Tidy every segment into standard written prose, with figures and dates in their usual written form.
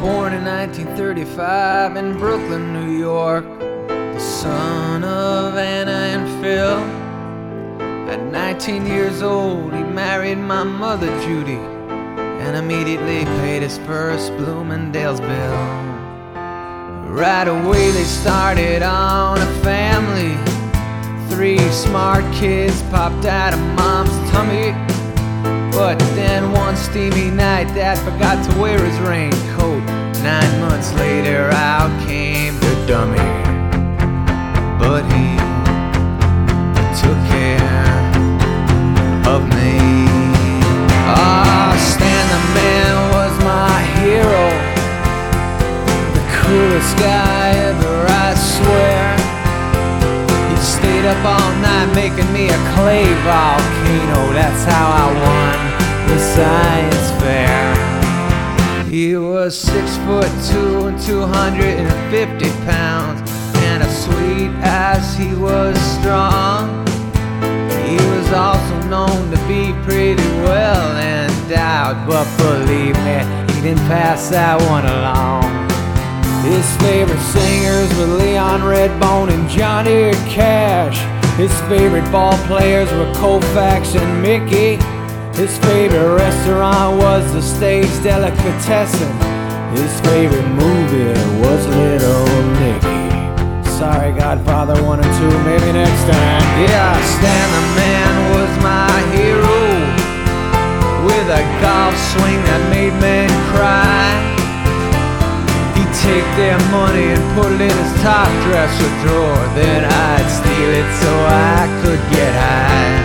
born in 1935 in Brooklyn, New York, the son of Anna and Phil. At 19 years old, he married my mother, Judy, and immediately paid his first Bloomingdale's bill. Right away they started on a family. 3 smart kids popped out of mom's tummy. But then one steamy night, Dad forgot to wear his raincoat. 9 months later, out came the dummy. But he took care of me. Stan the man was my hero, the coolest guy ever, I swear. He stayed up all night making me a clay volcano. That's how I won the science fair. He was 6'2" and 250 pounds, and as sweet as he was strong, he was also known to be pretty well endowed. But believe me, he didn't pass that one along. His favorite singers were Leon Redbone and Johnny Cash. His favorite ball players were Koufax and Mickey. His favorite restaurant was the Stage Delicatessen. His favorite movie was Little Nicky. Sorry, Godfather 1 and 2, maybe next time. Yeah, Stan the man was my hero, with a golf swing that made men cry. He'd take their money and put it in his top dresser drawer. Then I'd steal it so I could get high.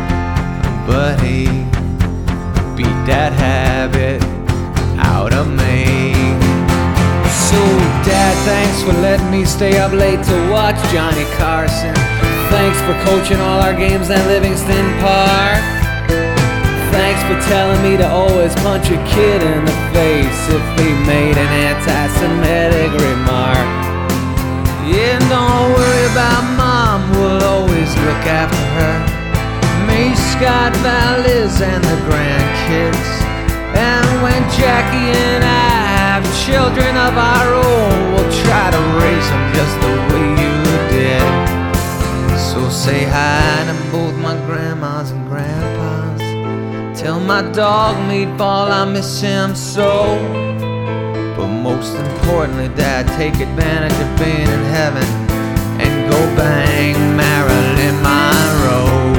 But he beat that habit out of me. So Dad, thanks for letting me stay up late to watch Johnny Carson. Thanks for coaching all our games at Livingston Park. Thanks for telling me to always punch a kid in the face if he made an anti-Semitic remark. Yeah, don't worry about Mom, we'll always look after her. Me, Scott, Valdez, and the grandkids. And when Jackie and I have children of our own, we'll try to raise them just the way you did. So say hi to both my grandmas and grandpas. Tell my dog Meatball I miss him so. But most importantly, Dad, take advantage of being in heaven and go bang Marilyn Monroe.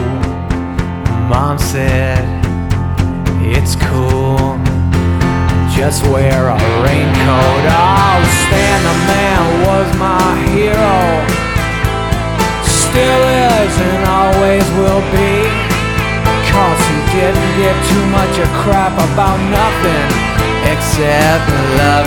Mom said, it's cool, just wear a raincoat. Oh, Stan the man was my hero, still is and always will be, 'cause he didn't give too much a crap about nothing except love.